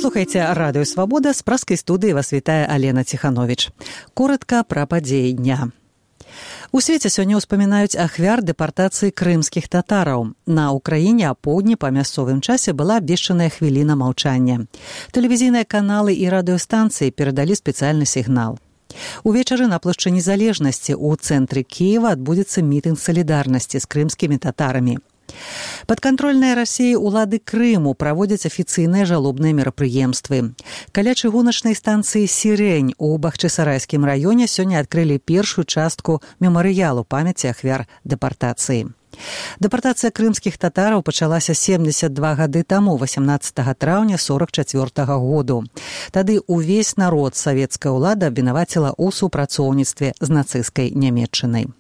Слухайте радыё «Свабода», з праскай студыі вас вітае Алена Ціхановіч. Коротка пра падзеі дня. У свеце сёння ўспамінаюць ахвяр дэпартацыі крымскіх татараў. На Ўкраіне апоўдні па мясцовым часе была абвешчаная хвіліна маўчання. Тэлевізійныя каналы і радыёстанцыі перадалі спецыяльны сігнал. Увечары на плошчы Незалежнасці ў цэнтры Кіева адбудзецца мітынг салідарнасці з крымскімі татарамі. Падкантрольныя Расіі ўлады Крыму праводзяць афіцыйныя жалобныя мерапрыемствы. Каля чыгуначнай станцыі «Сірень» у Бахчысарайскім раёне сёння адкрылі першую частку мемарыялу памяці ахвяр дэпартацыі. Дэпартацыя крымскіх татараў пачалася 72 гады таму, 18 траўня 44 году. Тады ўвесь народ савецкая ўлада абвінаваціла ў супрацоўніцтве з нацысцкай Нямецчынай.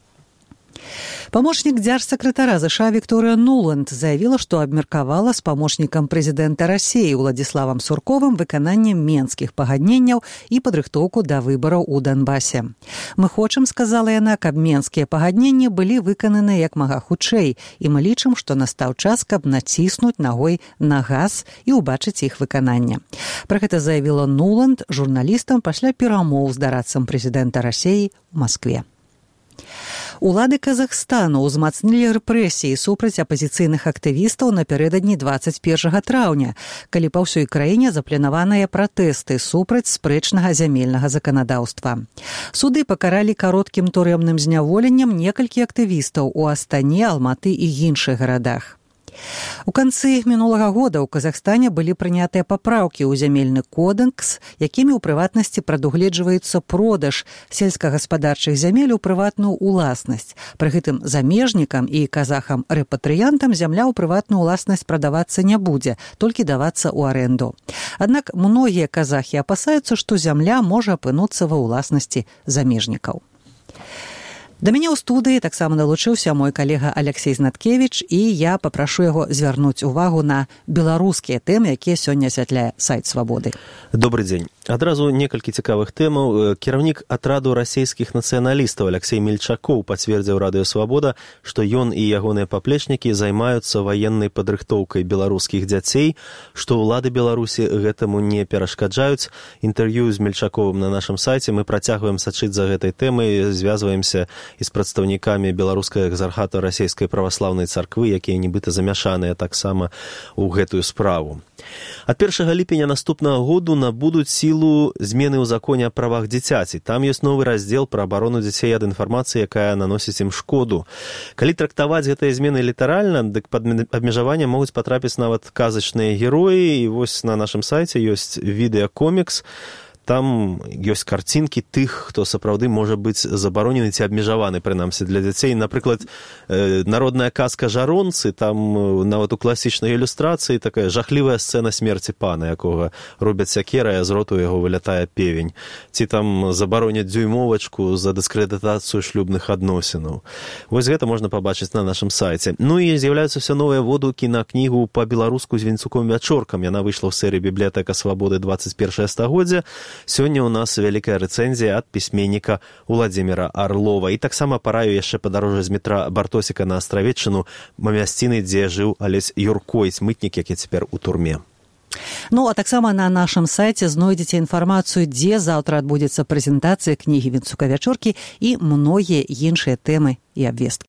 Памочнік дзяржсакратара ЗША Вікторыя Нуланд заявіла, што абмеркавала з памочнікам прэзідэнта Расіі Уладзіславам Сурковым выкананне менскіх пагадненняў і падрыхтоўку да выбараў у Донбасе. «Мы хочам», сказала яна, «каб менскія пагадненні былі выкананы як мага хутчэй, і мы лічым, што настаў час, каб націснуць нагой на газ і ўбачыць іх выкананне». Пра гэта заявіла Нуланд журналістам пасля перамоў з дарадцам прэзідэнта Расіі ў Маскве. Улады Казахстану ўзмацнілі рэпрэсіі супраць апазіцыйных актывістаў напярэдадні 21 траўня, калі па ўсёй краіне запланаваныя пратэсты супраць спрэчнага зямельнага заканадаўства. Суды пакаралі кароткім турэмным зняволеннем некалькі актывістаў у Астане, Алматы і іншых гарадах. У канцы мінулага года ў Казахстане былі прынятыя папраўкі ў зямельны кодэкс, якімі ў прыватнасці прадугледжваецца продаж сельскагаспадарчых зямель у прыватную ўласнасць. Пры гэтым замежнікам і казахам-рэпатрыянтам зямля ў прыватную ўласнасць прадавацца не будзе, толькі давацца ў арэнду. Аднак многія казахі апасаюцца, што зямля можа апынуцца ва ўласнасці замежнікаў. Да мяне ў студыі таксама далучыўся мой калега Алексей Знаткевіч, і я папрашу яго звярнуць увагу на беларускія тэмы, якія сёння асвятляе сайт «Свабоды». Добрый дзень. Адразу некалькі цікавых тэмаў. Кіраўнік атраду расійскіх нацыяналістаў Алексей Мельчакоў пацвердзіў радыё «Свабода», што ён і ягоныя паплечнікі займаюцца ваеннай падрыхтоўкай беларускіх дзяцей, што ўлады Беларусі гэтаму не перашкаджаюць. Інтэрв'ю з Мельчаковым на нашым сайце. Мы працягваем сачыць за гэтай тэмай, звязваемся і з прадстаўнікамі беларускага экзархата расійскай праваслаўнай царквы, якія нібыта замяшаныя таксама ў гэтую справу. Ад 1 ліпеня наступнага году набудуць сілу змены ў законе аб правах дзіцяці. Там ёсць новы раздзел пра абарону дзяцей ад інфармацыі, якая наносіць ім шкоду. Калі трактаваць гэтыя змены літаральна, дык пад абмежаванне могуць патрапіць нават казачныя героі, і вось на нашым сайце ёсць відэакомікс. Там ёсць карцінкі тых, хто сапраўды можа быць забаронены ці абмежаваны, прынамсі, для дзяцей. Напрыклад, народная казка «Жаронцы», там нават у класічнай ілюстрацыі такая жахлівая сцэна смерці пана, якога робяць сякерай, а з роту яго вылятае певень. Ці там забароняць дзюймовачку за дыскрэдытацыю шлюбных адносінаў. Вось гэта можна пабачыць на нашым сайце. Ну і з'яўляюцца ўсё новыя водгукі на кнігу па-беларуску з Вінцуком-Вячоркам. Яна выйшла ў серыі «Бібліятэка Свабоды 21 стагоддзя». Сёння ў нас вялікая рэцэнзія ад пісьменніка Уладзіміра Арлова. І таксама параю яшчэ падарожжа з метра Бартосіка на Астравеччыну, мясціны, дзе жыў Алесь Юркойць, мытнік, які цяпер у турме. Ну, а таксама на нашым сайце знойдзеце інфармацыю, дзе заўтра адбудзецца прэзентацыя кнігі Вінцука-Вячоркі і многія іншыя тэмы і абвесткі.